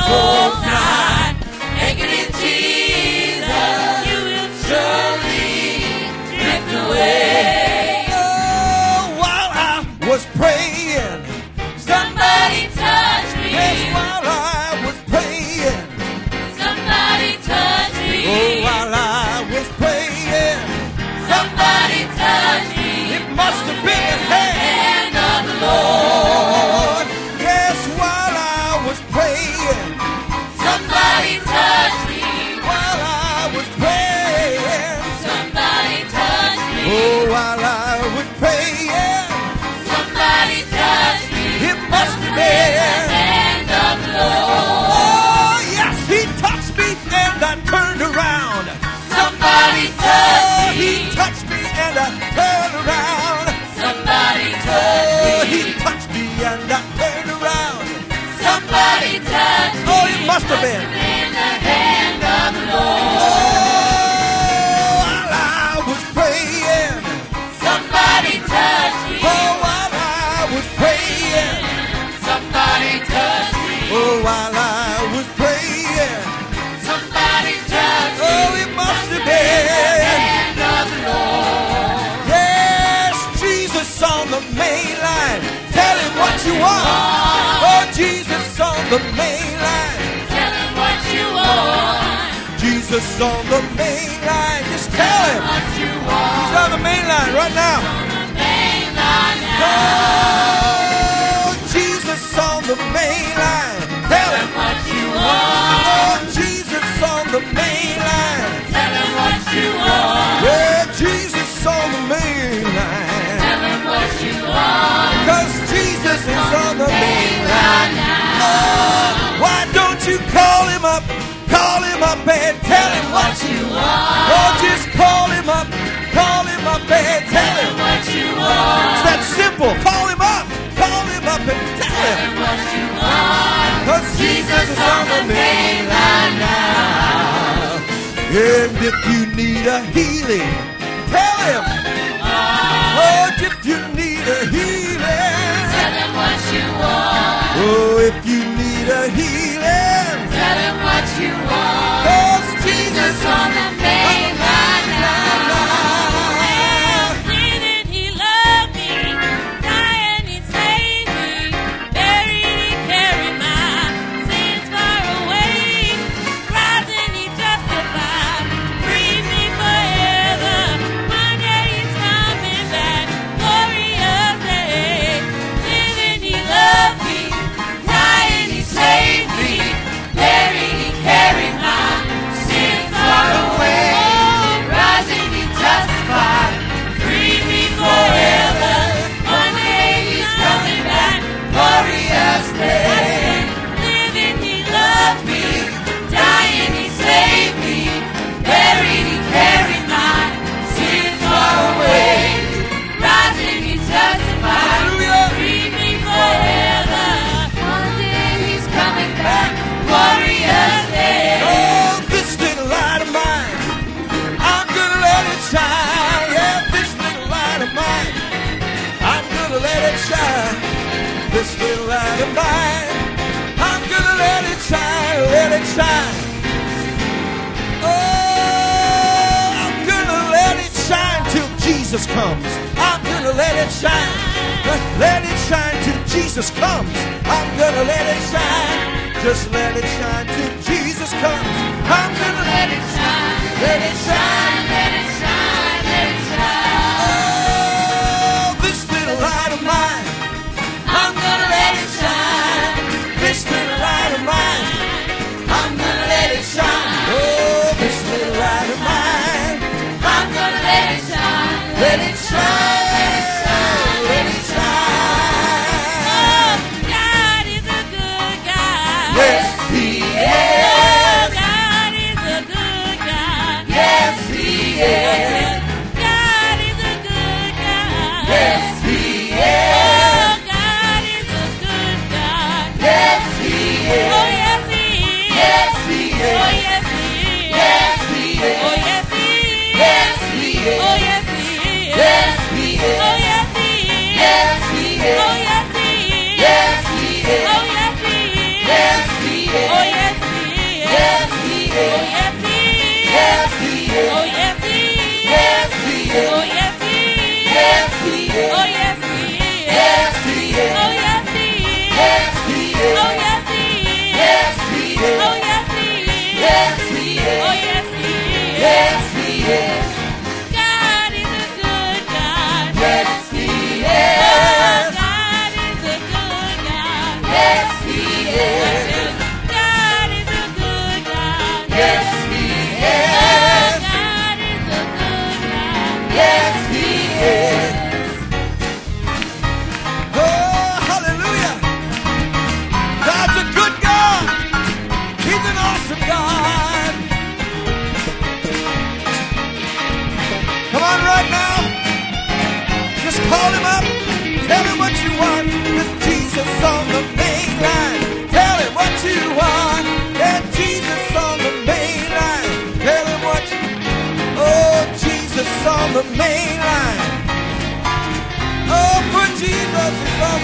hope not. Make it in Jesus. You will surely drift away. Oh, while I was praying, somebody touched me. Yes, while I was praying, somebody touched me. Oh, while I was praying, somebody touched me. It must have been the hand of the Lord. Yes, while I was praying, somebody touched me. While I was praying, somebody touched me. Oh, while I was praying, somebody touched me. It must have been the hand of the Lord. Oh, yes, He touched me and I turned around. Somebody touched me. He touched me and I turned around. Somebody touched me. He touched me and I turned around. Somebody touched me. Oh, it must have been the hand of the Lord. Oh, while I was praying, somebody touched me. Oh, while I was praying, somebody touched me. Oh, while I was praying, somebody touched me. Oh, it must have been the hand of the Lord. Yes, Jesus on the main line. Tell Him what you want. Oh, Jesus on the main line. Tell Him what you want. Jesus on the main line. Just tell Him what you want. He's on the main line right now. On the main line now. Oh, Jesus on the main line. Tell Him what you want. Oh, Jesus on the main line. Tell Him what you want. Yeah, Jesus on the main line. Tell Him what you want. 'Cause Jesus is on the main line. now. Oh, why don't you call Him up? Call Him up and tell Him what you want. Oh, just call Him up. Call Him up and tell Him what you want. It's that simple. Call Him up. Call Him up and tell Him what you want. 'Cause Jesus is on the main line now. And if you need a healing, tell Him. Oh, if you need a healing, tell Him what you want. Oh, if you need a healing, tell Him what you want. 'Cause Jesus on the main line now. Didn't He love me? Died and He saved me. Buried, He carried my sins far away. Rising, He justified. Freed me forever. One day He's coming back. Glorious day. Didn't He love me? Died and He saved me. Buried, He carried my sins far away. Rising, He justified. Freed me forever. One day He's coming back. Glorious day. Living, He loved me. Dying, He saved me. Buried, He carried my sins far away. Rising, He justified. Freed me forever. One day He's coming back. Glorious day. Oh, this little light of mine, I'm gonna let it shine. Yeah, this little light of mine, I'm gonna let it shine. This little light of mine, I'm gonna let it shine, let it shine. Oh, I'm gonna let it shine till Jesus comes. I'm gonna let it shine. Let it shine till Jesus comes. I'm gonna let it shine. Just let it shine till Jesus comes. I'm gonna let it shine. Let it shine. Let it shine. Let it shine. Oh, this little light of mine, I'm gonna let it shine. this little light of mine, I'm gonna let it shine. oh, this little light of mine, I'm gonna let it shine. let it shine. Let it shine. God is a good God. Yes, He is. God is a good God. Yes, He is.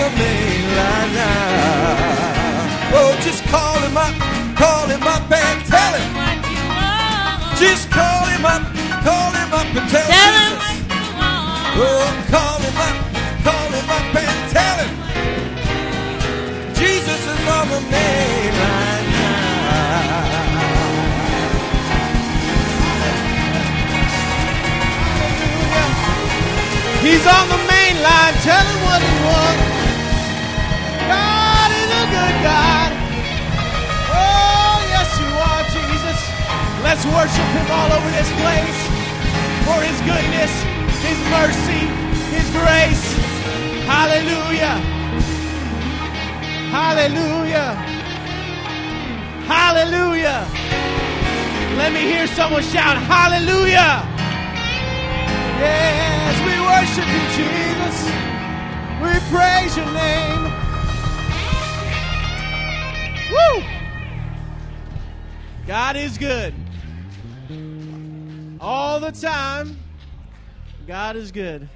the main line now. Oh, just call him up and tell him. what you want. Just call him up and tell Tell him Jesus. what you want. Oh, call him up and tell him. Jesus is on the main line now. He's on the main line, tell him what he wants. God is a good God. Oh, yes, you are, Jesus. Let's worship him all over this place for his goodness, his mercy, his grace. Hallelujah. Hallelujah. Hallelujah. Let me hear someone shout, hallelujah. Yes, we worship you, Jesus. We praise your name. Woo! God is good. All the time, God is good.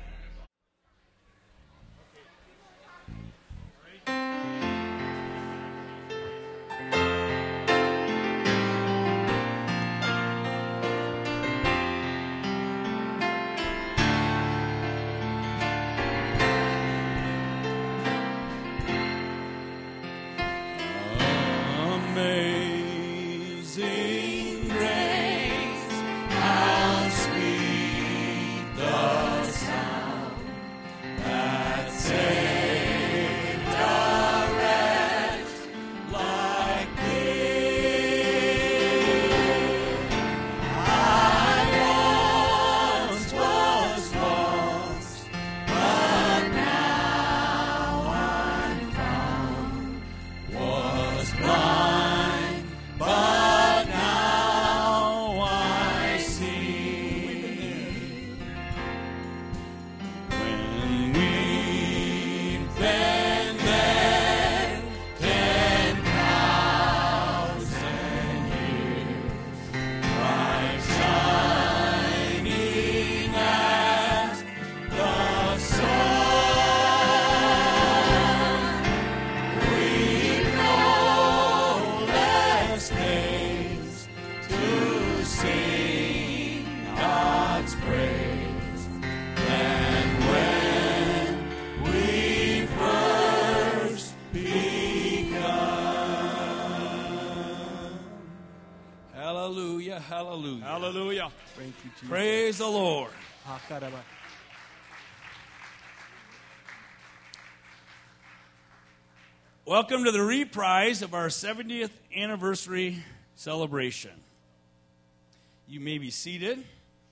Amazing grace, how sweet the sound that saved a wretch like me. I once was lost, but now I'm found. Was blind, but now I see. When we've been there 10,000 years, bright shining as the sun, we've no less days to sing God's praise than when we first begun. Hallelujah, hallelujah. Hallelujah. Thank you, Jesus. Praise the Lord. Welcome to the reprise of our 70th anniversary celebration. You may be seated.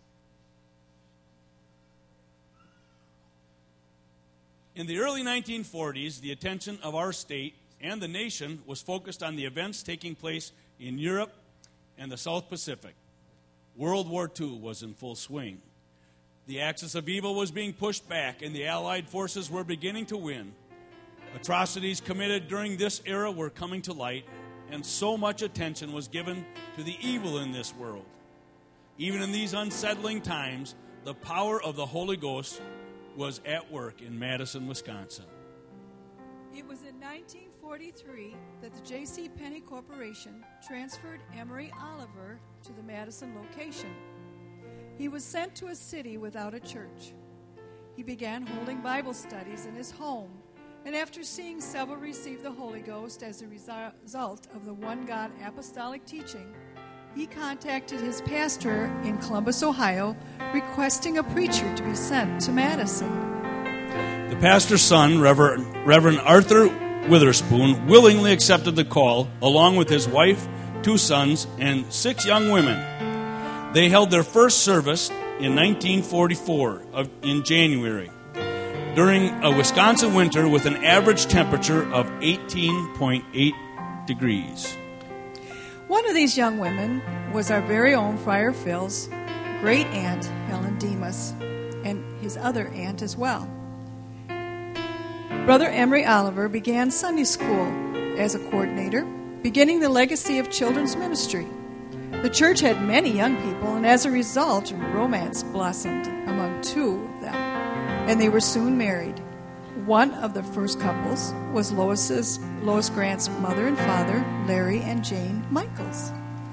In the early 1940s, the attention of our state and the nation was focused on the events taking place in Europe and the South Pacific. World War II was in full swing. The axis of evil was being pushed back, and the Allied forces were beginning to win. Atrocities committed during this era were coming to light, and so much attention was given to the evil in this world. Even in these unsettling times, the power of the Holy Ghost was at work in Madison, Wisconsin. It was in 1943 that the J.C. Penney Corporation transferred Emery Oliver to the Madison location. He was sent to a city without a church. He began holding Bible studies in his home, and after seeing several receive the Holy Ghost as a result of the one God apostolic teaching, he contacted his pastor in Columbus, Ohio, requesting a preacher to be sent to Madison. The pastor's son, Reverend Arthur Witherspoon, willingly accepted the call, along with his wife, 2 sons, and 6 young women. They held their first service in 1944 in January, during a Wisconsin winter with an average temperature of 18.8 degrees. One of these young women was our very own Friar Phil's great aunt, Helen Demas, and his other aunt as well. Brother Emery Oliver began Sunday school as a coordinator, beginning the legacy of children's ministry. The church had many young people, and as a result, romance blossomed among 2 of them, and they were soon married. One of the first couples was Lois Grant's mother and father, Larry and Jane Michaels.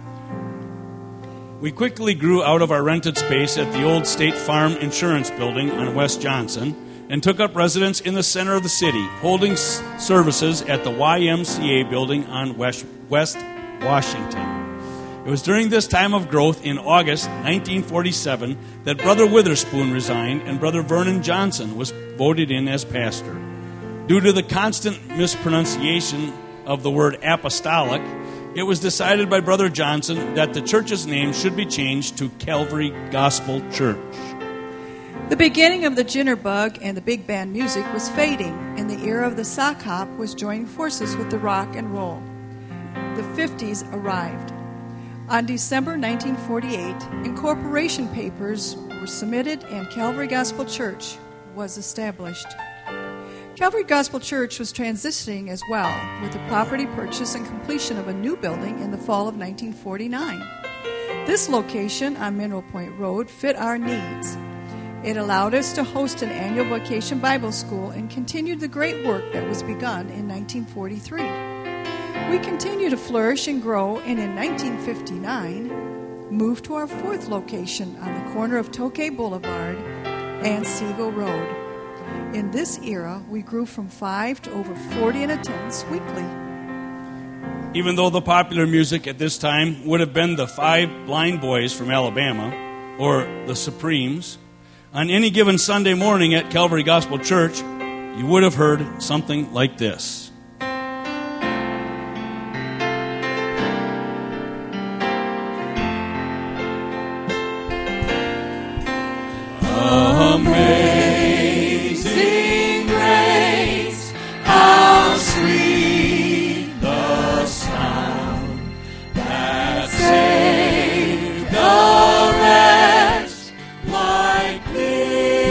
We quickly grew out of our rented space at the old State Farm Insurance Building on West Johnson and took up residence in the center of the city, holding services at the YMCA building on West Washington. It was during this time of growth in August 1947 that Brother Witherspoon resigned and Brother Vernon Johnson was voted in as pastor. Due to the constant mispronunciation of the word apostolic, it was decided by Brother Johnson that the church's name should be changed to Calvary Gospel Church. The beginning of the Jitterbug and the big band music was fading, and the era of the sock hop was joining forces with the rock and roll. The 50s arrived. On December 1948, incorporation papers were submitted and Calvary Gospel Church was established. Calvary Gospel Church was transitioning as well, with the property purchase and completion of a new building in the fall of 1949. This location on Mineral Point Road fit our needs. It allowed us to host an annual vacation Bible school and continued the great work that was begun in 1943. We continued to flourish and grow, and in 1959, moved to our fourth location on the corner of Tokay Boulevard and Siegel Road. In this era, we grew from 5 to over 40 in attendance weekly. Even though the popular music at this time would have been the Five Blind Boys from Alabama or the Supremes, on any given Sunday morning at Calvary Gospel Church, you would have heard something like this. Amazing grace, how sweet the sound that saved a wretch like me.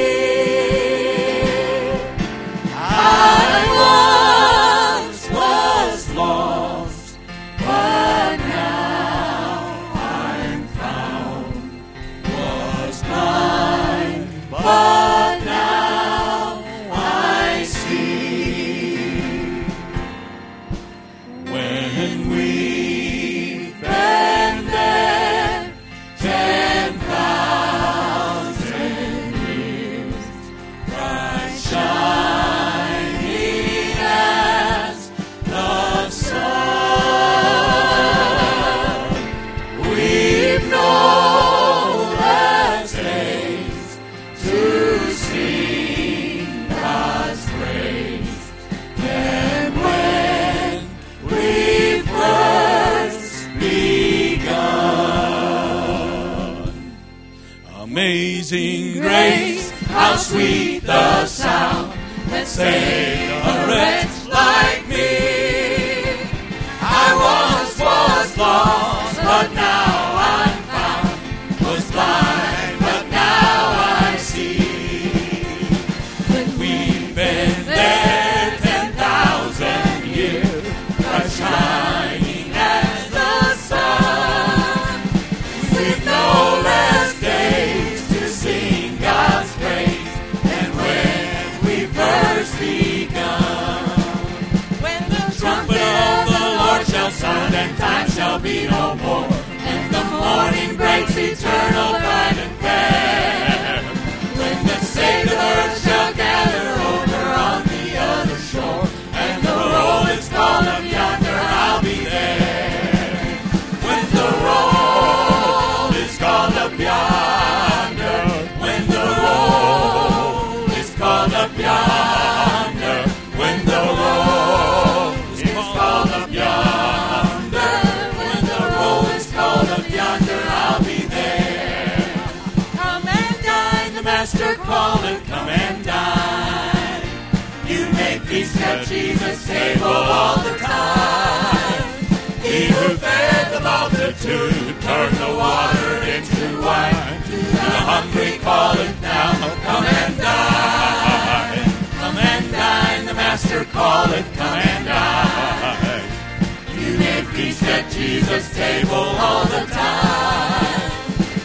I once was lost, but now I'm found. Was blind, but now I see. When we've been there 10,000 years, bright shining as the sun, we've known as days to sing God's praise. And when we first begun, amazing grace, how sweet the sound that saved a wretch like me. I once was lost, but now I'm found. Was blind, but now I see. When we've been there 10,000 years, bright shining as the sun, with no less days to sing God's praise than when we first begun. When the trumpet of the Lord shall sound and time shall be no more, and the morning breaks eternal, bright and fair. When the saved of earth shall gather over on the other shore, and the roll is called up yonder, I'll be there. When the roll is called up yonder, when the roll is called up yonder, when the roll is called up yonder, when the roll is called up yonder, I'll be there. Come and dine, the Master calleth, come and dine. You make feast at Jesus' table all the time. He who fed the multitude, turned the water into wine. To the hungry calleth now, come and dine. Come and dine, the Master calleth, come and dine. You make feast at Jesus' table all the time.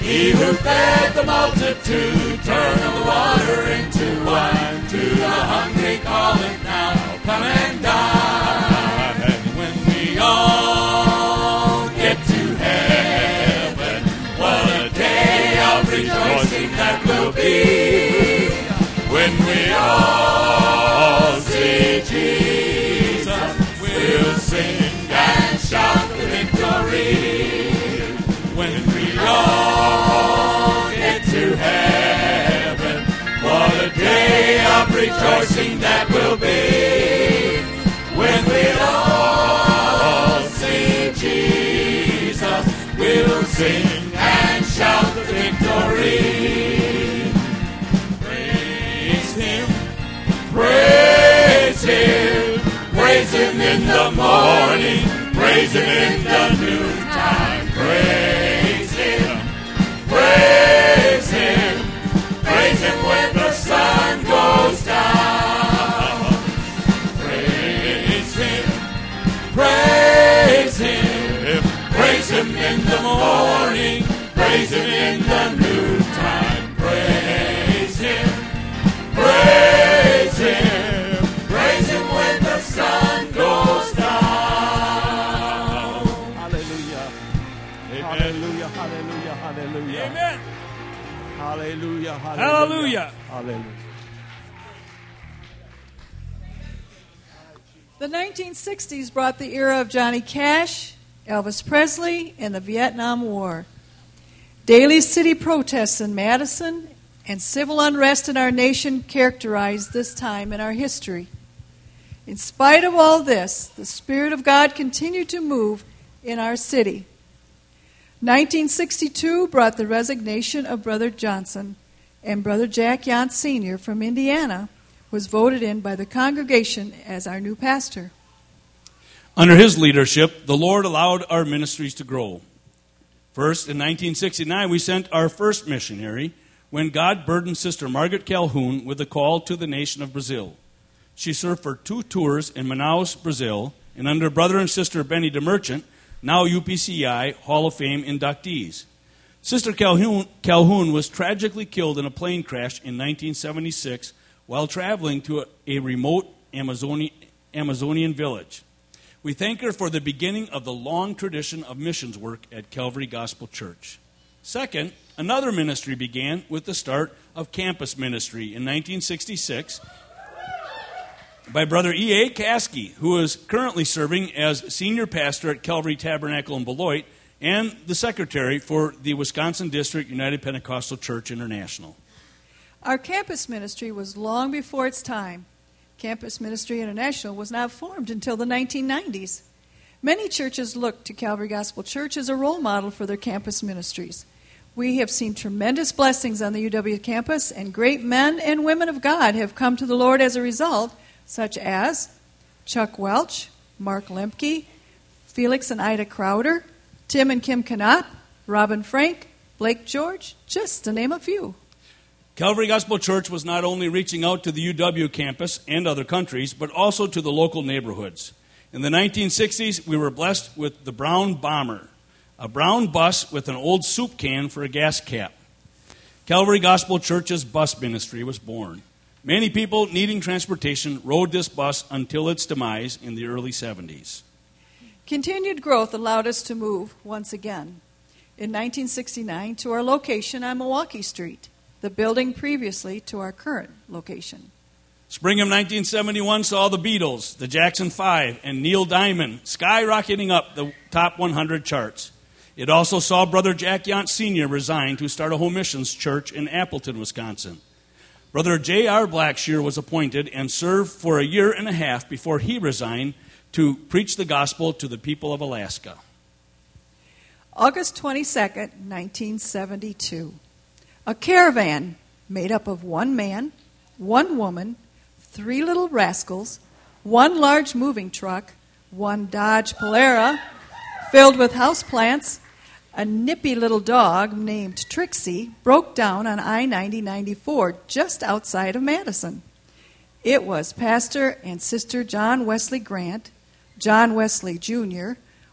He who fed the multitude, turned the water into wine. To the hungry calleth now, come and dine. And when we all get to heaven, what a day of rejoicing that will be. When we all see Jesus, we'll sing and shout the victory. When we all get to heaven, what a day of rejoicing that will be. When we all see Jesus, we'll sing and shout the victory. Praise Him, praise Him, praise Him in the morning, praise Him in the noontime. Praise Him, praise Him, praise Him when the sun goes down. Praise Him, praise Him, praise Him in the morning, praise Him in the noontime. Praise Him, praise Him, praise Him when the sun goes down. Hallelujah. Hallelujah. Hallelujah. Hallelujah. Amen. Hallelujah. Hallelujah. Hallelujah. The 1960s brought the era of Johnny Cash, Elvis Presley, and the Vietnam War. Daily city protests in Madison and civil unrest in our nation characterized this time in our history. In spite of all this, the Spirit of God continued to move in our city. 1962 brought the resignation of Brother Johnson, and Brother Jack Yant Sr. from Indiana was voted in by the congregation as our new pastor. Under his leadership, the Lord allowed our ministries to grow. First, in 1969, we sent our first missionary when God burdened Sister Margaret Calhoun with a call to the nation of Brazil. She served for 2 tours in Manaus, Brazil, and under Brother and Sister Benny DeMerchant, now UPCI Hall of Fame inductees. Sister Calhoun was tragically killed in a plane crash in 1976 while traveling to a remote Amazonian village. We thank her for the beginning of the long tradition of missions work at Calvary Gospel Church. Second, another ministry began with the start of campus ministry in 1966 by Brother E.A. Caskey, who is currently serving as senior pastor at Calvary Tabernacle in Beloit and the secretary for the Wisconsin District United Pentecostal Church International. Our campus ministry was long before its time. Campus Ministry International was not formed until the 1990s. Many churches look to Calvary Gospel Church as a role model for their campus ministries. We have seen tremendous blessings on the UW campus, and great men and women of God have come to the Lord as a result, such as Chuck Welch, Mark Lemke, Felix and Ida Crowder, Tim and Kim Knopp, Robin Frank, Blake George, just to name a few. Calvary Gospel Church was not only reaching out to the UW campus and other countries, but also to the local neighborhoods. In the 1960s, we were blessed with the Brown Bomber, a brown bus with an old soup can for a gas cap. Calvary Gospel Church's bus ministry was born. Many people needing transportation rode this bus until its demise in the early 70s. Continued growth allowed us to move once again. In 1969 to our location on Milwaukee Street, the building previously to our current location. Spring of 1971 saw the Beatles, the Jackson 5, and Neil Diamond skyrocketing up the top 100 charts. It also saw Brother Jack Yant Sr. resign to start a home missions church in Appleton, Wisconsin. Brother J.R. Blackshear was appointed and served for a year and a half before he resigned to preach the gospel to the people of Alaska. August 22nd, 1972. A caravan made up of 1 man, 1 woman, 3 little rascals, 1 large moving truck, 1 Dodge Polara filled with houseplants, a nippy little dog named Trixie broke down on I-90-94 just outside of Madison. It was Pastor and Sister John Wesley Grant, John Wesley Jr.,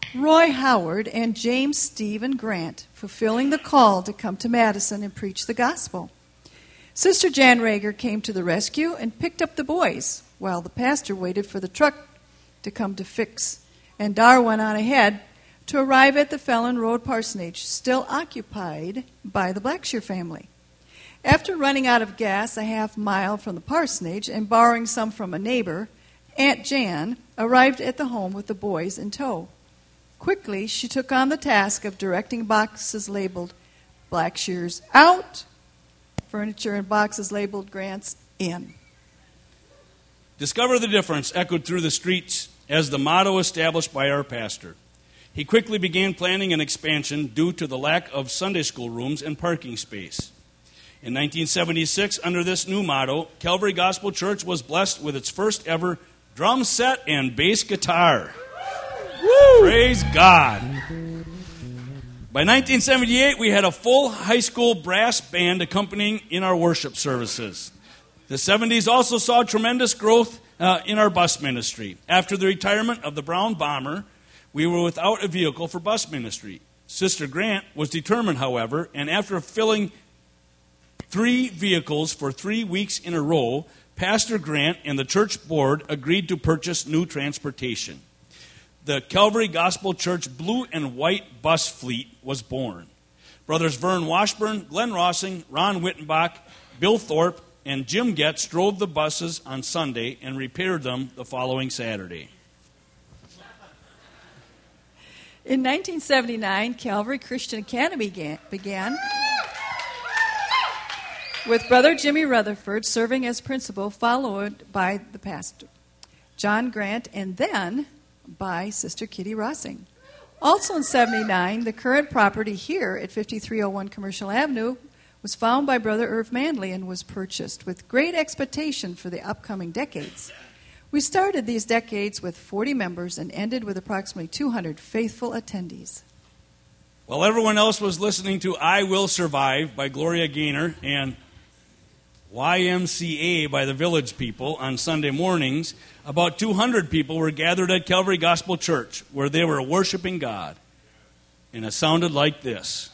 Roy Howard and James Stephen Grant, fulfilling the call to come to Madison and preach the gospel. Sister Jan Rager came to the rescue and picked up the boys while the pastor waited for the truck to come to fix. And Dar went on ahead to arrive at the Felon Road parsonage, still occupied by the Blackshear family. After running out of gas a half mile from the parsonage and borrowing some from a neighbor, Aunt Jan arrived at the home with the boys in tow. Quickly, she took on the task of directing boxes labeled Blackshears out, furniture and boxes labeled Grants in. Discover the difference echoed through the streets as the motto established by our pastor. He quickly began planning an expansion due to the lack of Sunday school rooms and parking space. In 1976, under this new motto, Calvary Gospel Church was blessed with its first ever drum set and bass guitar. Woo! Praise God. By 1978, we had a full high school brass band accompanying in our worship services. The 70s also saw tremendous growth in our bus ministry. After the retirement of the Brown Bomber, we were without a vehicle for bus ministry. Sister Grant was determined, however, and after filling 3 vehicles for 3 weeks in a row, Pastor Grant and the church board agreed to purchase new transportation. The Calvary Gospel Church blue and white bus fleet was born. Brothers Vern Washburn, Glenn Rossing, Ron Wittenbach, Bill Thorpe, and Jim Getz drove the buses on Sunday and repaired them the following Saturday. In 1979, Calvary Christian Academy began with Brother Jimmy Rutherford serving as principal, followed by the pastor, John Grant, and then by Sister Kitty Rossing. Also in 79, the current property here at 5301 Commercial Avenue was found by Brother Irv Manley and was purchased with great expectation for the upcoming decades. We started these decades with 40 members and ended with approximately 200 faithful attendees. While everyone else was listening to I Will Survive by Gloria Gaynor and YMCA by the Village People on Sunday mornings, about 200 people were gathered at Calvary Gospel Church where they were worshiping God. And it sounded like this.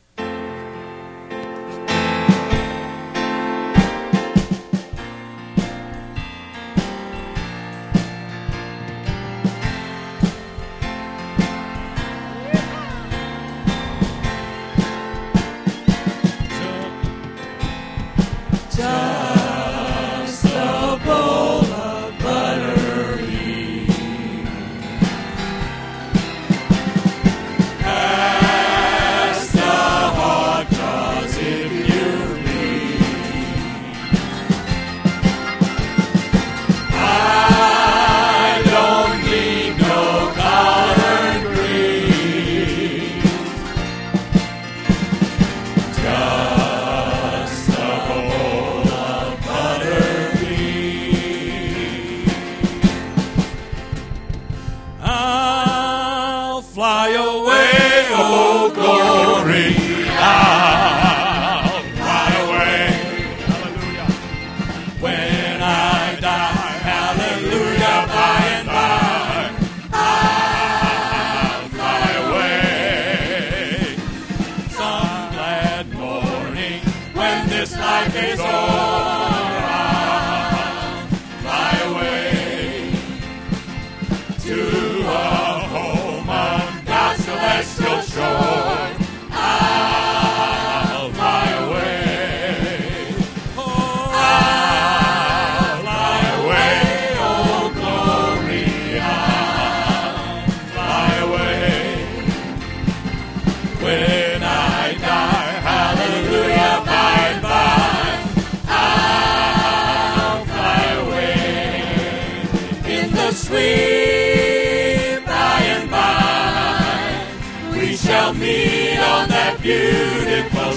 Beautiful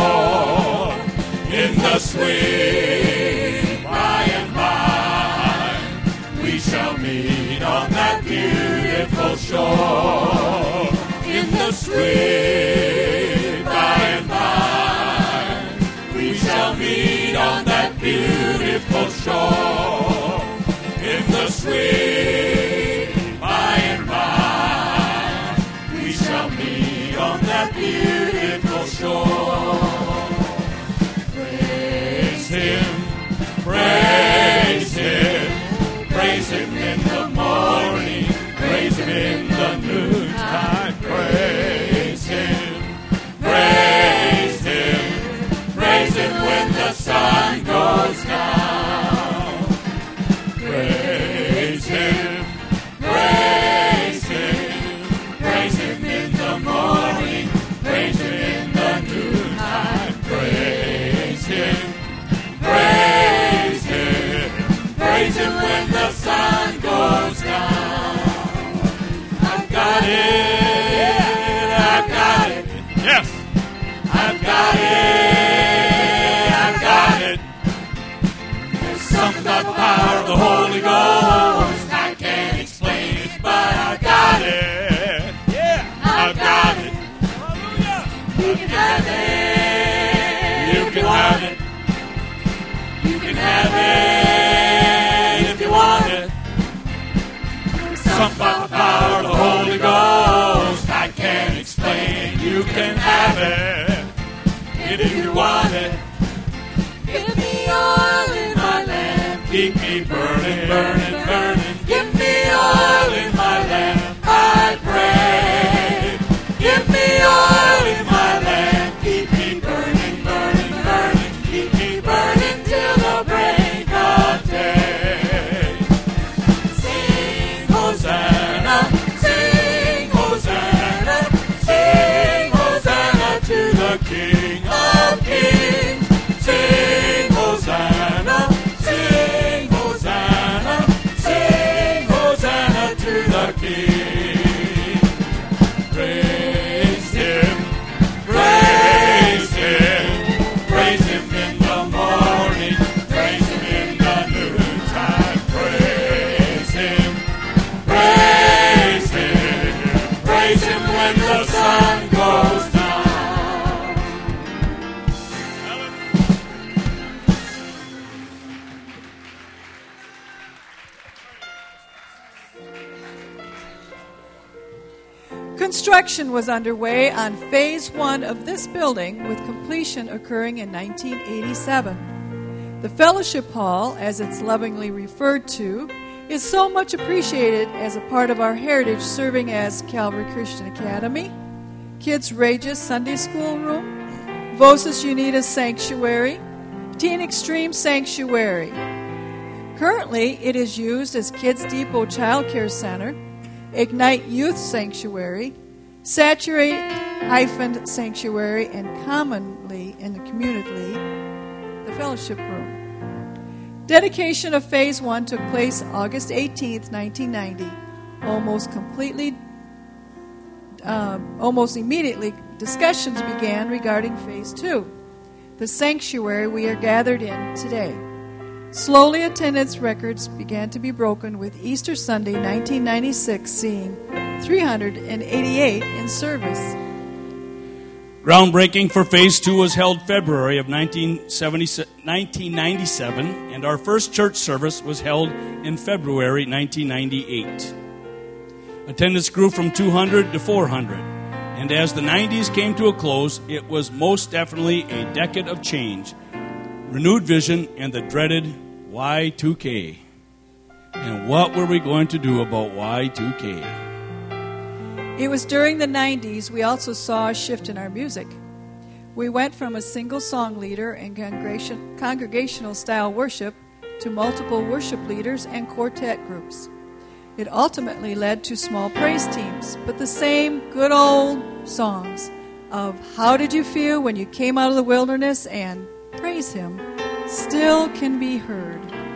shore in the sweet by and by. We shall meet on that beautiful shore in the sweet by and by. We shall meet on that beautiful shore in the sweet by and by. Him in the morning, praise Him in the noontime. Praise Him, praise Him, praise Him when the sun goes down. Praise Him, praise Him, praise Him in the morning, praise Him in the noontime. Praise Him, praise Him, praise Him when the sun goes down. I've got it, I've got it, yes, I've got it, I've got it. There's something about the power of the Holy Ghost, I can't explain it, but I've got it, yeah, I've got it. Hallelujah. You can have it, you can have it, you can have it if you want it. Something about the power of the Holy Ghost I can't explain. You can have it if you want it. Give me oil in my lamp, keep me burning, burning, burning. Give me oil in my lamp, I pray. Give me oil in my lamp, keep me burning, burning, burning. Keep me burning till the break of day. Sing Hosanna, sing Hosanna, sing Hosanna to the King of Kings. Sing Hosanna, sing Hosanna, sing Hosanna to the King. Praise Him, praise Him, praise Him in the morning, praise Him in the noontime. Praise Him, praise Him, praise Him when the sun goes down. Construction was underway on Phase 1 of this building, with completion occurring in 1987. The Fellowship Hall, as it's lovingly referred to, is so much appreciated as a part of our heritage, serving as Calvary Christian Academy, Kids Rageous Sunday School Room, Vocis Unitas Sanctuary, Teen Extreme Sanctuary. Currently, it is used as Kids Depot Child Care Center, Ignite Youth Sanctuary, Saturate-Hyphen Sanctuary, and commonly in the community, the Fellowship Room. Dedication of Phase 1 took place August 18th, 1990. Almost immediately, discussions began regarding Phase 2, the sanctuary we are gathered in today. Slowly, attendance records began to be broken, with Easter Sunday 1996 seeing 388 in service. Groundbreaking for Phase 2 was held February of 1997, and our first church service was held in February 1998. Attendance grew from 200 to 400, and as the 90s came to a close, it was most definitely a decade of change, renewed vision, and the dreaded Y2K. And what were we going to do about Y2K? It was during the 90s we also saw a shift in our music. We went from a single song leader and congregational style worship to multiple worship leaders and quartet groups. It ultimately led to small praise teams, but the same good old songs of How Did You Feel When You Came Out of the Wilderness and Praise Him still can be heard.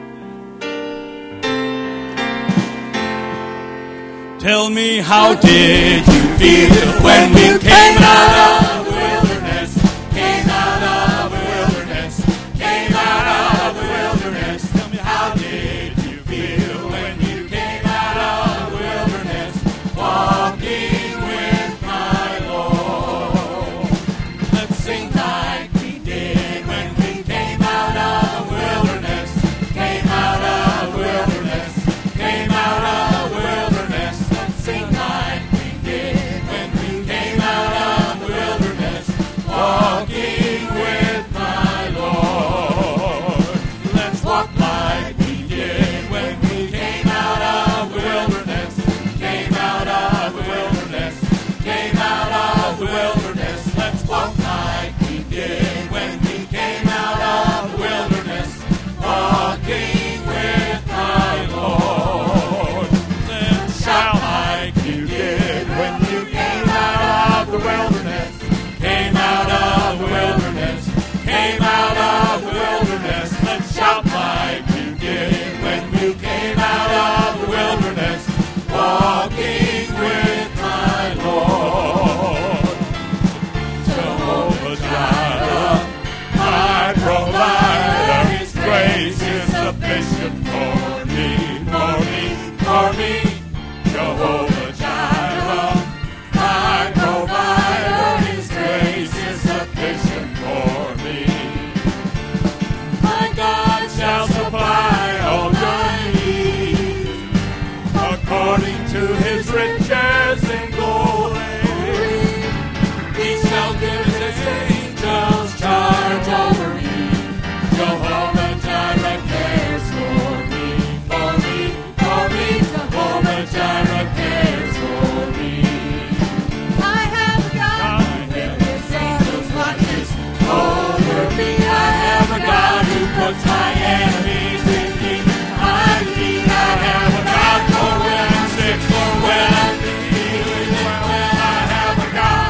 Tell me, how did you feel when you came out of the wilderness? Came out of the wilderness. Came out of the wilderness. Tell me, how did you feel when you came out of the wilderness? Walking with my Lord. Let's sing like we did when we came out of the wilderness. Came out of the wilderness. Came out of the wilderness. Sing like we did when we came out of the wilderness. to his riches in glory. He shall give his angels charge over me. Jehovah Jireh cares for me. Jehovah Jireh cares for me. I have a God His angels watches over me. I have a God who puts my enemies beneath my feet. I have a God for when I'm sick, for when I'm feeling well. I have a God.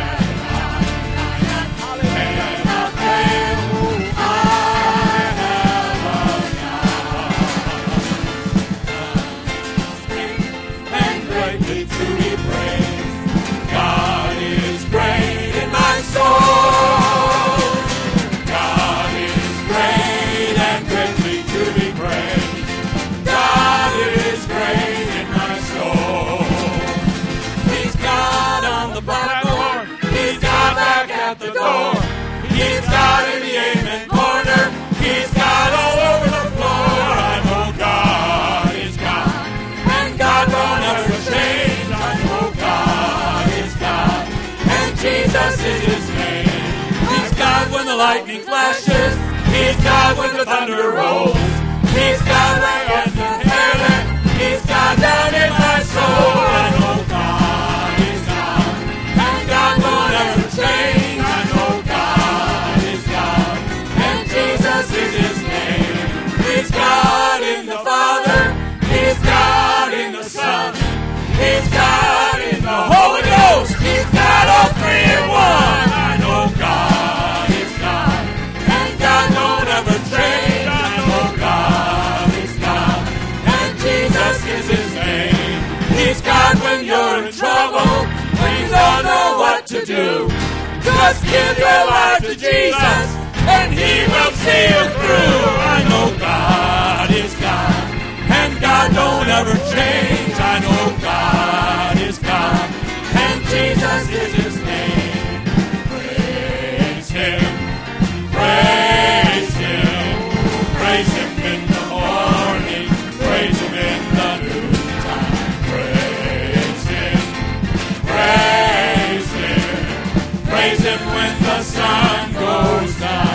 He's got in the amen corner. He's got all over the floor. I know God is God, and God won't ever change. I know God is God, and Jesus is his name. He's God when the lightning flashes. He's God when the thunder rolls. He's God right up in heaven. He's God down in my soul. I know God is God, and God won't ever change. Is his name. He's God in the Father. He's God in the Son. He's God in the Holy Ghost. He's God all three in one. I know God is God, and God don't ever change. I know God is God, and Jesus is his name. He's God when you're in trouble, when you don't know what to do. Just give your life to Jesus, and he will see you through. I know God is God, and God don't ever change. I know God is God, and Jesus is his name. Praise him, praise him, praise him in the morning, praise him in the noontime. Praise him, praise him, praise him when the sun goes down.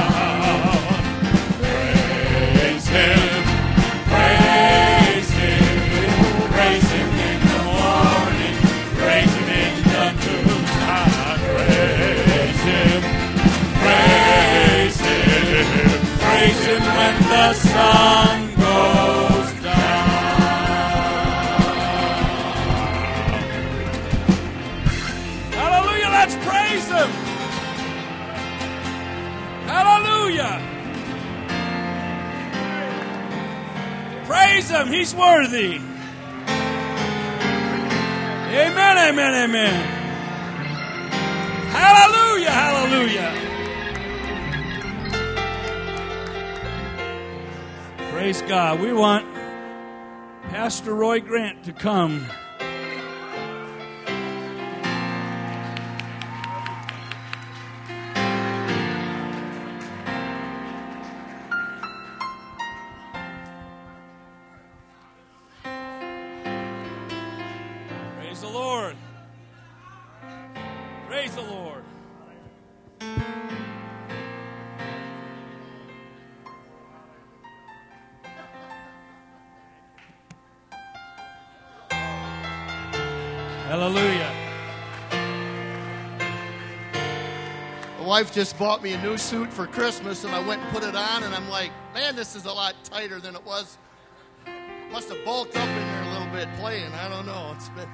Praise him when the sun goes down. Hallelujah, let's praise him. Hallelujah. Praise him, he's worthy. Amen, amen, amen. Hallelujah, hallelujah. Praise God. We want Pastor Roy Grant to come. Praise the Lord. Praise the Lord. Hallelujah. My wife just bought me a new suit for Christmas, and I went and put it on, and I'm like, man, this is a lot tighter than it was. Must have bulked up in there a little bit playing. I don't know. It's been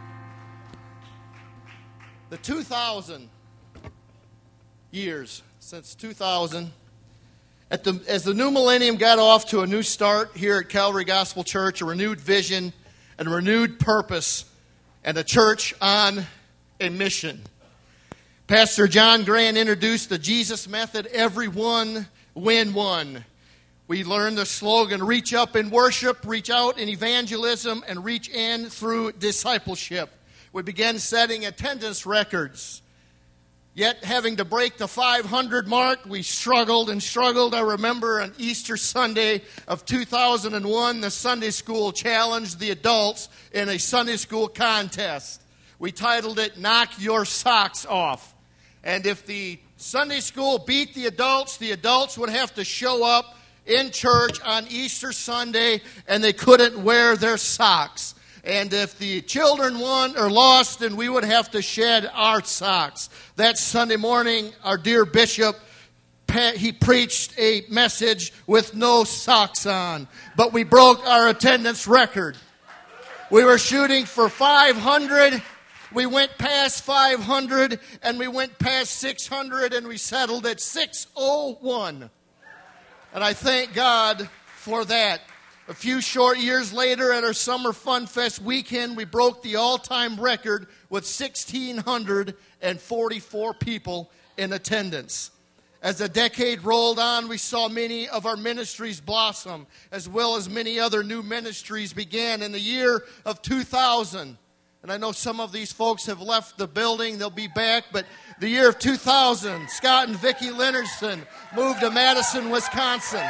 the 2000 years since 2000. As the new millennium got off to a new start here at Calvary Gospel Church, a renewed vision and a renewed purpose, and a church on a mission. Pastor John Grant introduced the Jesus method, everyone win one. We learned the slogan, reach up in worship, reach out in evangelism, and reach in through discipleship. We began setting attendance records. Yet having to break the 500 mark, we struggled and struggled. I remember on Easter Sunday of 2001, the Sunday school challenged the adults in a Sunday school contest. We titled it, Knock Your Socks Off. And if the Sunday school beat the adults would have to show up in church on Easter Sunday, and they couldn't wear their socks. And if the children won or lost, then we would have to shed our socks. That Sunday morning, our dear bishop, he preached a message with no socks on. But we broke our attendance record. We were shooting for 500. We went past 500, and we went past 600, and we settled at 601. And I thank God for that. A few short years later at our Summer Fun Fest weekend, we broke the all-time record with 1,644 people in attendance. As the decade rolled on, we saw many of our ministries blossom, as well as many other new ministries began in the year of 2000. And I know some of these folks have left the building. They'll be back. But the year of 2000, Scott and Vicki Leonardson moved to Madison, Wisconsin,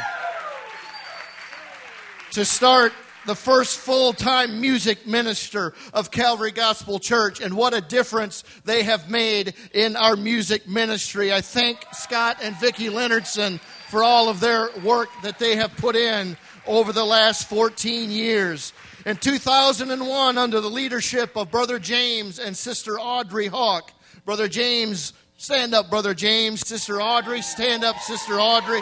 to start the first full-time music minister of Calvary Gospel Church. And what a difference they have made in our music ministry. I thank Scott and Vicki Leonardson for all of their work that they have put in over the last 14 years. In 2001, under the leadership of Brother James and Sister Audrey Hawk. Brother James, stand up, Brother James. Sister Audrey, stand up, Sister Audrey.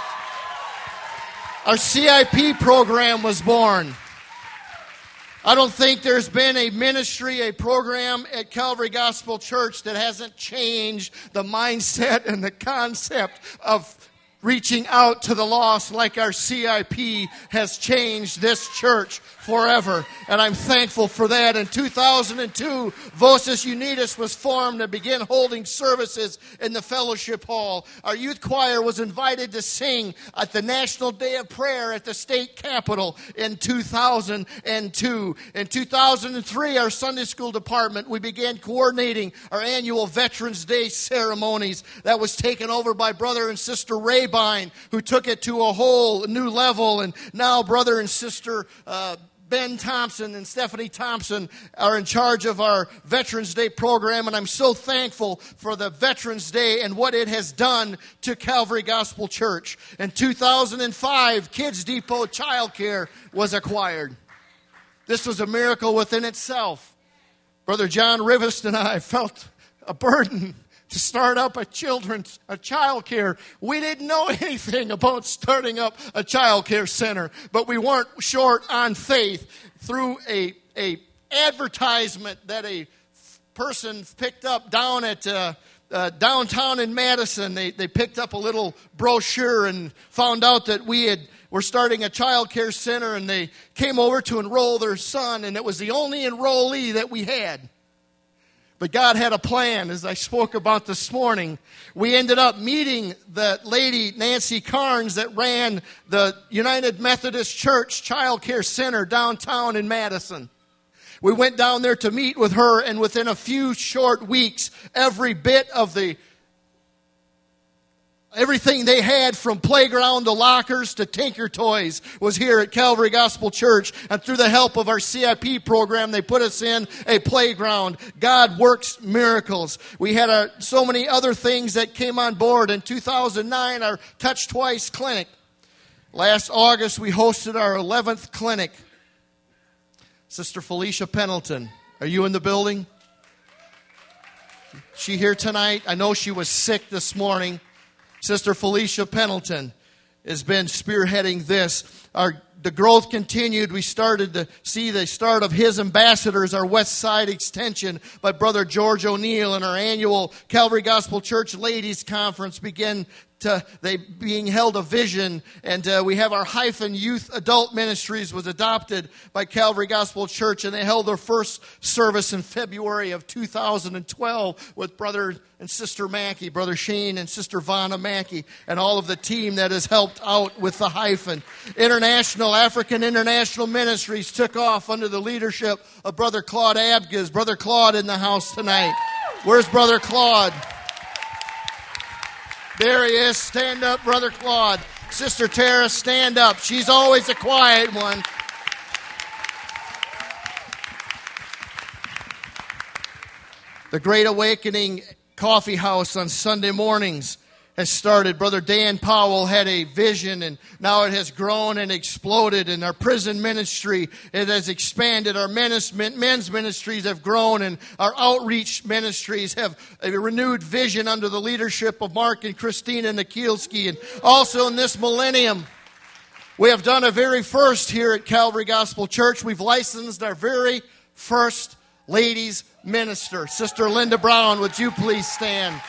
Our CIP program was born. I don't think there's been a ministry, a program at Calvary Gospel Church that hasn't changed the mindset and the concept of reaching out to the lost like our CIP has changed this church forever. And I'm thankful for that. In 2002, Voces Unidas was formed and began holding services in the fellowship hall. Our youth choir was invited to sing at the National Day of Prayer at the state capitol in 2002. In 2003, our Sunday school department, we began coordinating our annual Veterans Day ceremonies. That was taken over by Brother and Sister Rabine, who took it to a whole new level. And now Brother and Sister Ben Thompson and Stephanie Thompson are in charge of our Veterans Day program, and I'm so thankful for the Veterans Day and what it has done to Calvary Gospel Church. In 2005, Kids Depot Child Care was acquired. This was a miracle within itself. Brother John Rivest and I felt a burden to start up a child care. We didn't know anything about starting up a child care center, but we weren't short on faith. Through a advertisement that a person picked up down at downtown in Madison, they picked up a little brochure and found out that we're starting a child care center, and they came over to enroll their son, and it was the only enrollee that we had. But God had a plan, as I spoke about this morning. We ended up meeting the lady, Nancy Carnes, that ran the United Methodist Church Child Care Center downtown in Madison. We went down there to meet with her, and within a few short weeks, every bit of everything they had, from playground to lockers to Tinker Toys, was here at Calvary Gospel Church. And through the help of our CIP program, they put us in a playground. God works miracles. We had so many other things that came on board. In 2009, our Touch Twice clinic. Last August, we hosted our 11th clinic. Sister Felicia Pendleton, are you in the building? She here tonight? I know she was sick this morning. Sister Felicia Pendleton has been spearheading this. The growth continued. We started to see the start of His Ambassadors, our West Side extension by Brother George O'Neill, and our annual Calvary Gospel Church Ladies Conference being held a vision. And we have our Hyphen Youth Adult Ministries was adopted by Calvary Gospel Church, and they held their first service in February of 2012 with Brother and Sister Mackey, Brother Shane and Sister Vanna Mackey, and all of the team that has helped out with the Hyphen. African International Ministries took off under the leadership of Brother Claude Abges. Brother Claude in the house tonight. Where's Brother Claude? There he is. Stand up, Brother Claude. Sister Tara, stand up. She's always a quiet one. The Great Awakening Coffee House on Sunday mornings has started. Brother Dan Powell had a vision, and now it has grown and exploded. And our prison ministry, it has expanded. Our men's ministries have grown, and our outreach ministries have a renewed vision under the leadership of Mark and Christina Nikielski. And also in this millennium, we have done a very first here at Calvary Gospel Church. We've licensed our very first ladies minister. Sister Linda Brown, would you please stand?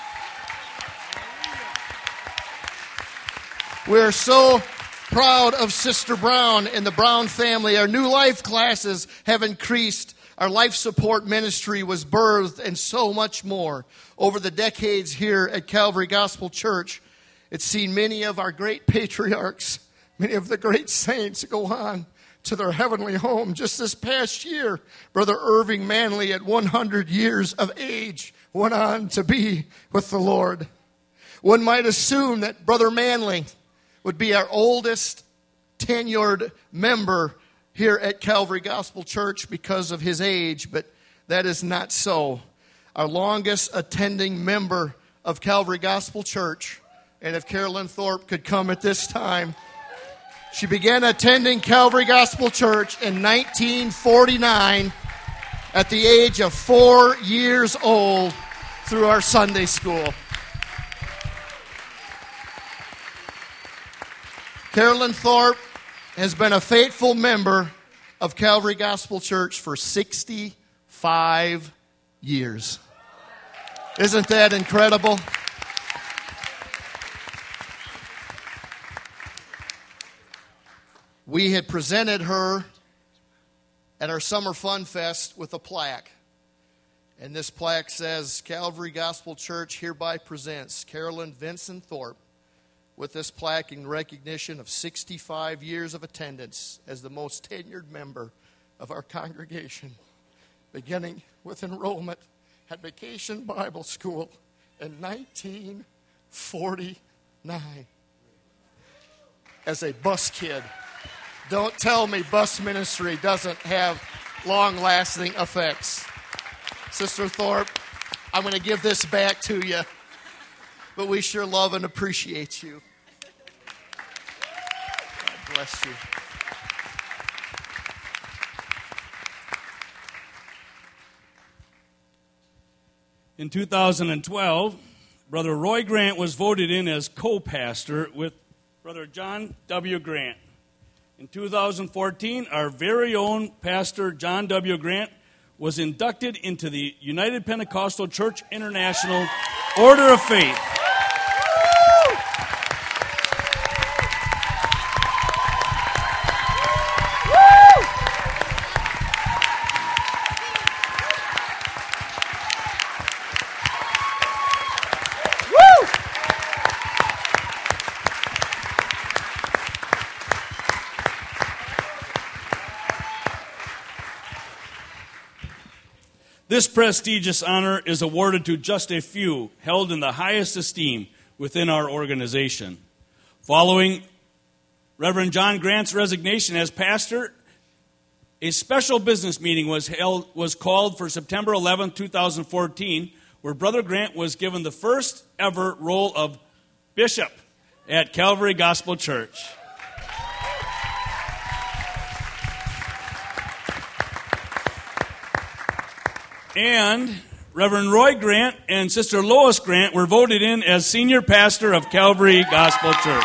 We're so proud of Sister Brown and the Brown family. Our new life classes have increased. Our life support ministry was birthed, and so much more. Over the decades here at Calvary Gospel Church, it's seen many of our great patriarchs, many of the great saints go on to their heavenly home. Just this past year, Brother Irving Manley, at 100 years of age, went on to be with the Lord. One might assume that Brother Manley would be our oldest tenured member here at Calvary Gospel Church because of his age, but that is not so. Our longest attending member of Calvary Gospel Church, and if Carolyn Thorpe could come at this time, she began attending Calvary Gospel Church in 1949 at the age of 4 years old through our Sunday school. Carolyn Thorpe has been a faithful member of Calvary Gospel Church for 65 years. Isn't that incredible? We had presented her at our Summer Fun Fest with a plaque. And this plaque says, Calvary Gospel Church hereby presents Carolyn Vincent Thorpe with this plaque in recognition of 65 years of attendance as the most tenured member of our congregation, beginning with enrollment at Vacation Bible School in 1949 as a bus kid. Don't tell me bus ministry doesn't have long-lasting effects. Sister Thorpe, I'm going to give this back to you, but we sure love and appreciate you. God bless you. In 2012, Brother Roy Grant was voted in as co-pastor with Brother John W. Grant. In 2014, our very own Pastor John W. Grant was inducted into the United Pentecostal Church International Order of Faith. This prestigious honor is awarded to just a few, held in the highest esteem within our organization. Following Reverend John Grant's resignation as pastor, a special business meeting was called for September 11, 2014, where Brother Grant was given the first ever role of bishop at Calvary Gospel Church. And Reverend Roy Grant and Sister Lois Grant were voted in as senior pastor of Calvary Gospel Church.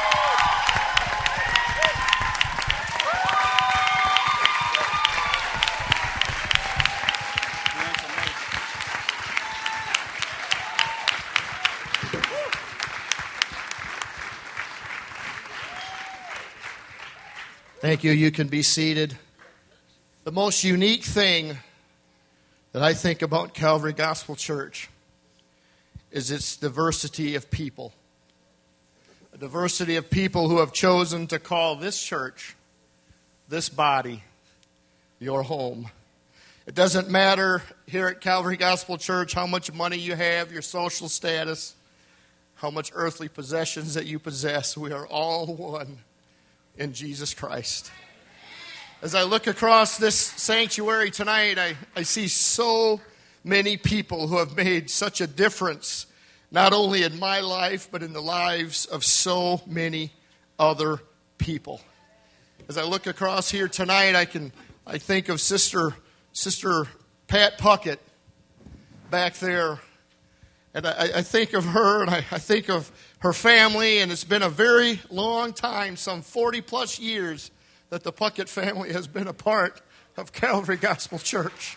Thank you. You can be seated. The most unique thing that I think about Calvary Gospel Church is its diversity of people. A diversity of people who have chosen to call this church, this body, your home. It doesn't matter here at Calvary Gospel Church how much money you have, your social status. how much earthly possessions that you possess, we are all one in Jesus Christ. As I look across this sanctuary tonight, I see so many people who have made such a difference, not only in my life, but in the lives of so many other people. As I look across here tonight, I think of Sister Pat Puckett back there. And I think of her, and I think of her family, and it's been a very long time, some 40-plus years, that the Puckett family has been a part of Calvary Gospel Church.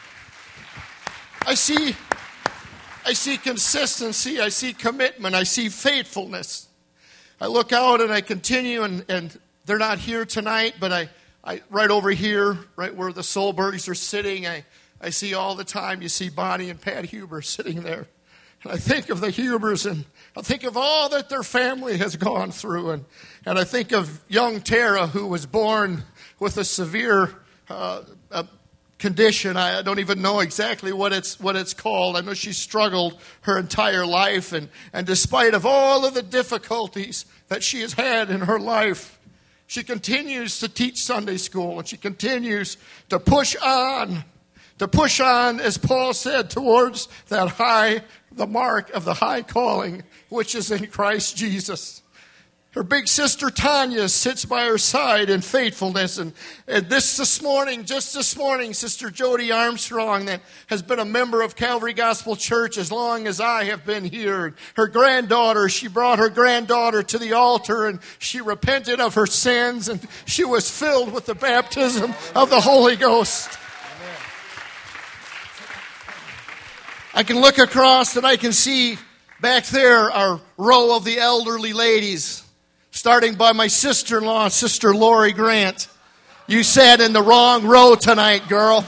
I see consistency, I see commitment, I see faithfulness. I look out and I continue, and they're not here tonight, but I right over here, right where the Soulbergs are sitting, I see all the time, you see Bonnie and Pat Huber sitting there. And I think of the Hubers, and I think of all that their family has gone through. And I think of young Tara, who was born with a severe condition. I don't even know exactly what it's called. I know she struggled her entire life. And despite of all of the difficulties that she has had in her life, she continues to teach Sunday school, and she continues to push on, as Paul said, towards the mark of the high calling, which is in Christ Jesus. Her big sister Tanya sits by her side in faithfulness. And this morning, Sister Jody Armstrong, that has been a member of Calvary Gospel Church as long as I have been here. Her granddaughter, she brought her granddaughter to the altar, and she repented of her sins, and she was filled with the baptism of the Holy Ghost. I can look across and I can see back there our row of the elderly ladies, starting by my sister-in-law, Sister Lori Grant. You sat in the wrong row tonight, girl.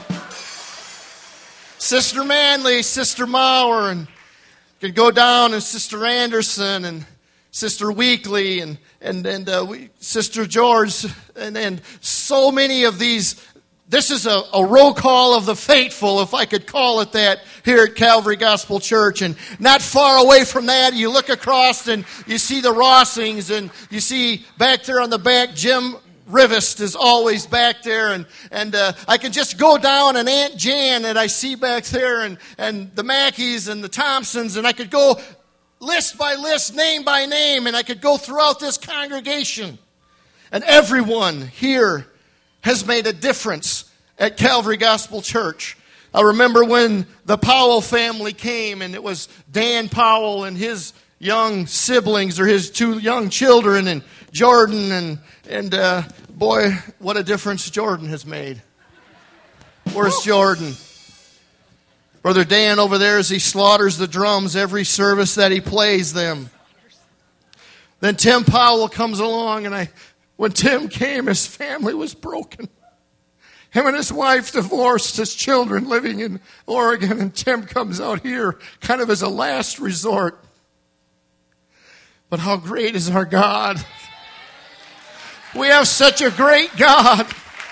Sister Manley, Sister Maurer, and could go down, and Sister Anderson, and Sister Weekly, and Sister George, and so many of these. This is a roll call of the faithful, if I could call it that, here at Calvary Gospel Church. And not far away from that, you look across and you see the Rossings, and you see back there on the back, Jim Rivest is always back there. And I can just go down, and Aunt Jan that I see back there, and the Mackeys and the Thompsons, and I could go list by list, name by name, and I could go throughout this congregation. And everyone here has made a difference at Calvary Gospel Church. I remember when the Powell family came, and it was Dan Powell and his young siblings, or his two young children, and Jordan, and boy, what a difference Jordan has made. Where's Jordan? Brother Dan over there, as he slaughters the drums every service that he plays them. Then Tim Powell comes along, and when Tim came, his family was broken. Him and his wife divorced, his children living in Oregon, and Tim comes out here kind of as a last resort. But how great is our God? We have such a great God.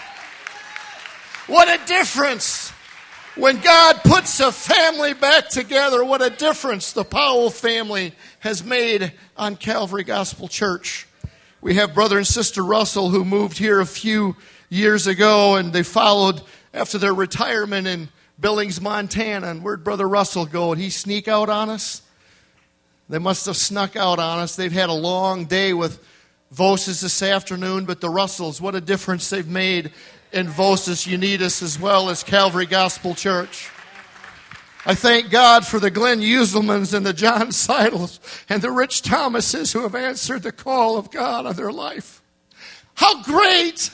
What a difference. When God puts a family back together, what a difference the Powell family has made on Calvary Gospel Church. We have Brother and Sister Russell, who moved here a few years ago, and they followed after their retirement in Billings, Montana. And where'd Brother Russell go? Did he sneak out on us? They must have snuck out on us. They've had a long day with Vosis this afternoon, but the Russells, what a difference they've made in Vosis Unitas as well as Calvary Gospel Church. I thank God for the Glenn Uselmans and the John Seidels and the Rich Thomases who have answered the call of God on their life. How great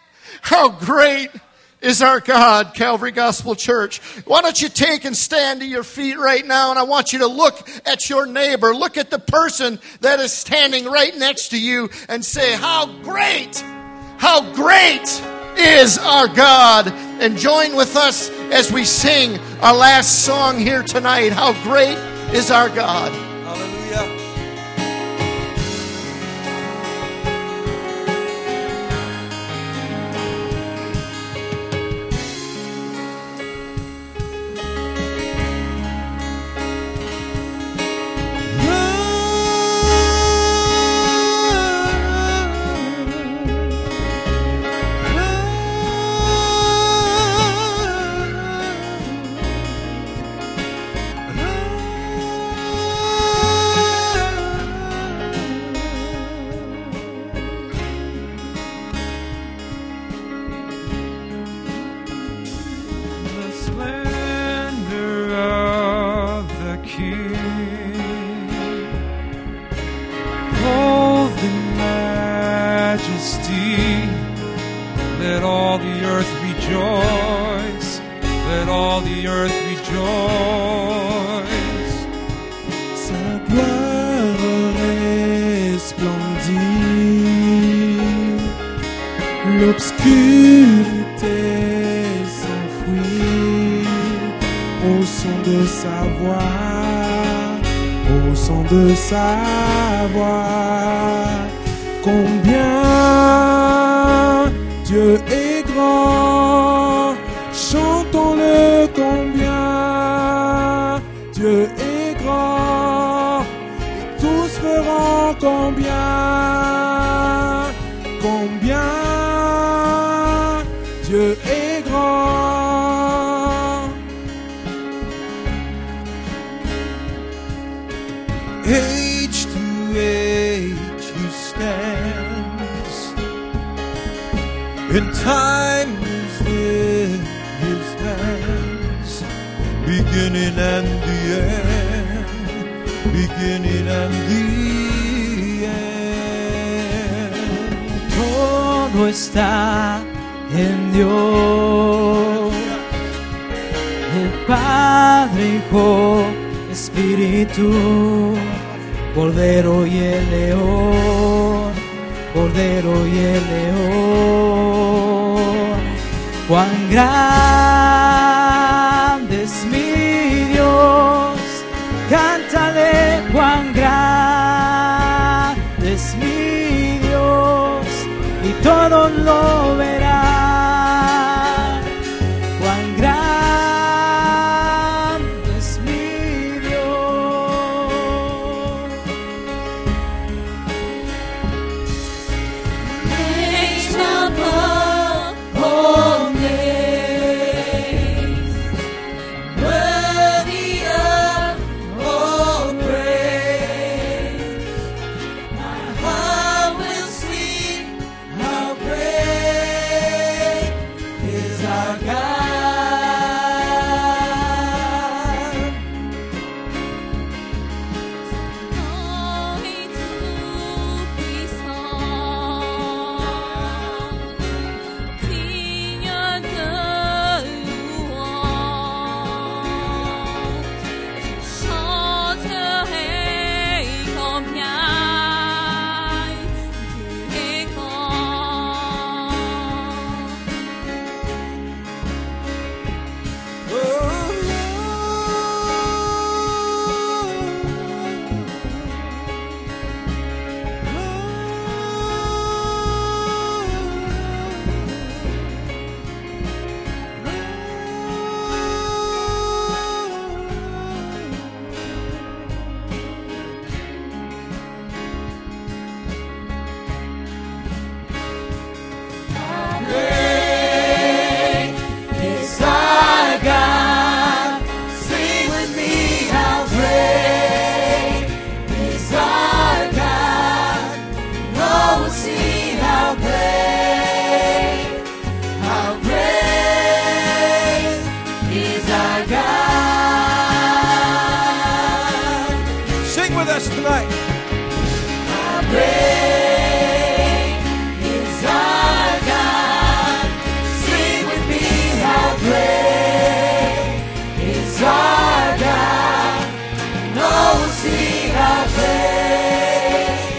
is our God, Calvary Gospel Church. Why don't you take and stand to your feet right now, and I want you to look at your neighbor, look at the person that is standing right next to you, and say, how great is our God. And join with us as we sing our last song here tonight. How great is our God. Hallelujah. rejoice. Let all the earth rejoice. Sa gloire resplendit, l'obscurité s'enfuit au son de sa voix, au son de sa voix. Combien Dieu est grand, chantons-le combien Dieu est grand, et tous feront combien Dieu est grand. Age to age he stands, and time is in his hands, beginning and the end, beginning and the end. Todo está en Dios, el Padre, Hijo, Espíritu, Cordero y el León, Cordero y el León. Cuán grande es mi Dios, cántale, cuán grande es mi Dios, y todos lo verán. Cuán grande es mi Dios. Name above all names, worthy of all praise. My heart will sing how great is our God. Glory to His song, digne de louange. Chanterai combien Dieu est grand. Great is our God. Sing with me, how great is our God. Oh, see how great is our God. Sing with us tonight. How great is our God. Sing with me, how great is our God. And all will see how great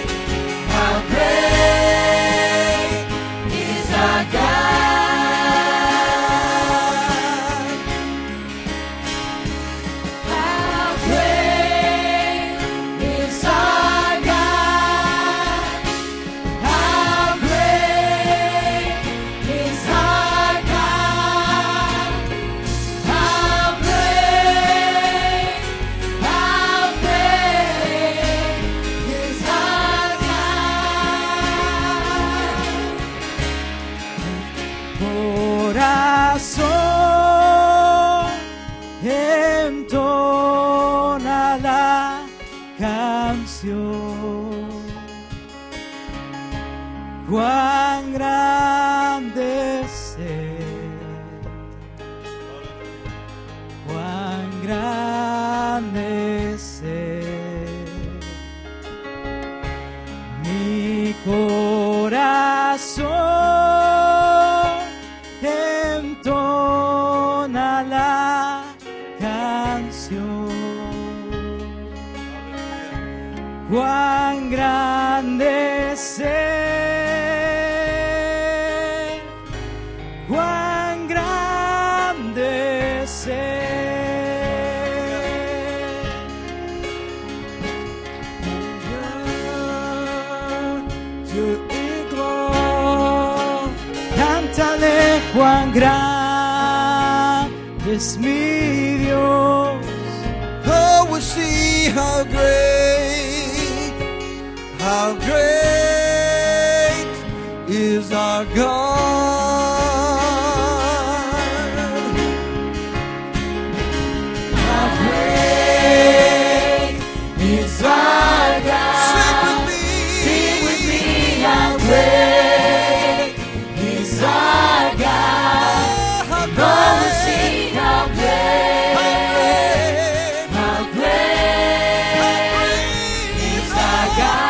is our God. How great is our God. How great is our God. How great is our Corazón entona la canción. Cuán grande es Él, cuán grande es Él. Mi corazón entona cuán grande es Él, cuán grande es Él. Dieu est grand. Cántale cuán grande es mi Dios. Oh, we'll see how great is our God. How great is our God. Sing with me. Sing with me, how great is our God. How Oh, we'll see how great, how great is our God.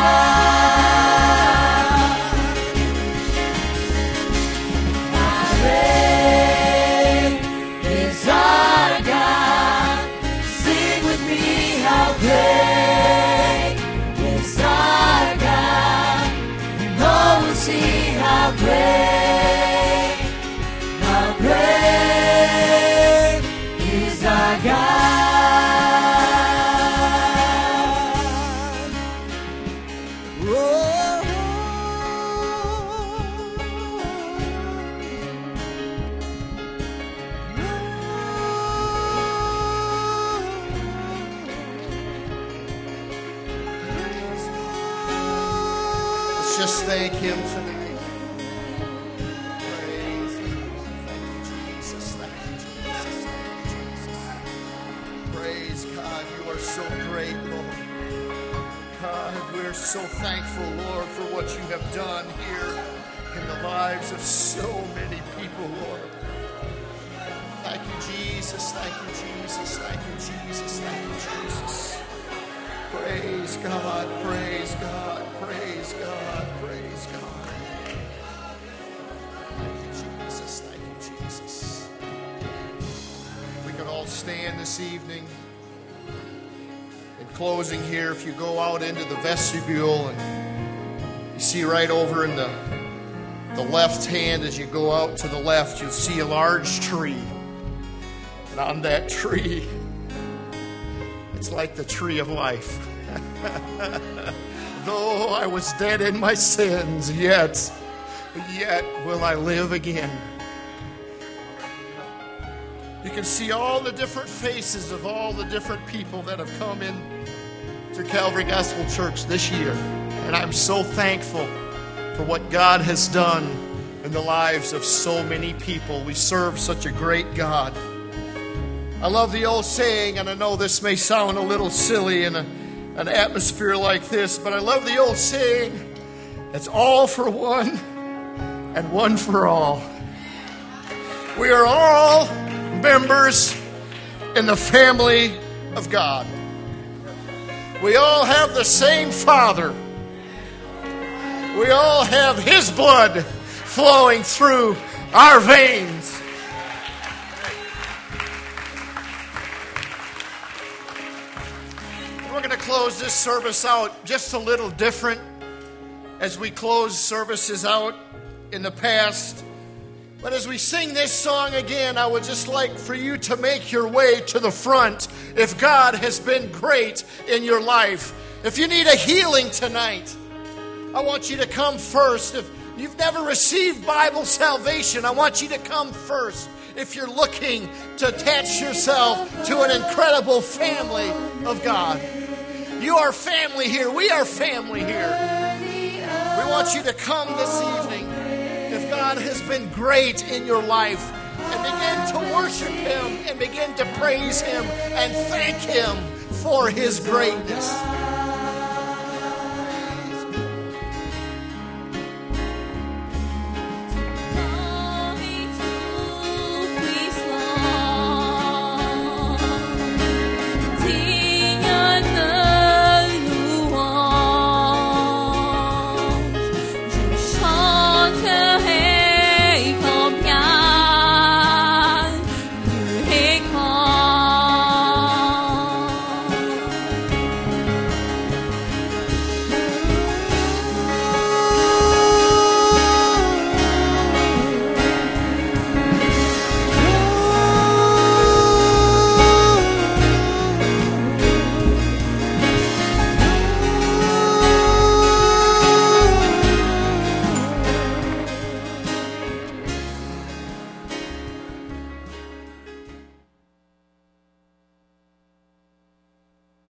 How great is our God. Sing with me, how great is our God. Oh, we'll see how great is our God. Let's just thank Him tonight. Praise God. Thank you, Jesus. Thank you, Jesus. Thank you, Jesus. Praise God. You are so great, Lord. God, we're so thankful, Lord, for what you have done here in the lives of so many people, Lord. Thank you, Jesus. Thank you, Jesus. Thank you, Jesus. Thank you, Jesus. Praise God. Praise God. Praise God. Praise God. Thank you, Jesus. Thank you, Jesus. We can all stand this evening. In closing here, if you go out into the vestibule and you see right over in the left hand, as you go out to the left, you'll see a large tree. And on that tree, it's like the tree of life. Though I was dead in my sins, yet will I live again. You can see all the different faces of all the different people that have come in to Calvary Gospel Church this year. And I'm so thankful for what God has done in the lives of so many people. We serve such a great God. I love the old saying, and I know this may sound a little silly in an atmosphere like this, but I love the old saying, it's all for one and one for all. We are all members in the family of God. We all have the same Father. We all have His blood flowing through our veins. We're going to close this service out just a little different as we close services out in the past. But as we sing this song again, I would just like for you to make your way to the front if God has been great in your life. If you need a healing tonight, I want you to come first. If you've never received Bible salvation, I want you to come first. If you're looking to attach yourself to an incredible family of God. You are family here. We are family here. We want you to come this evening if God has been great in your life and begin to worship Him and begin to praise Him and thank Him for His greatness.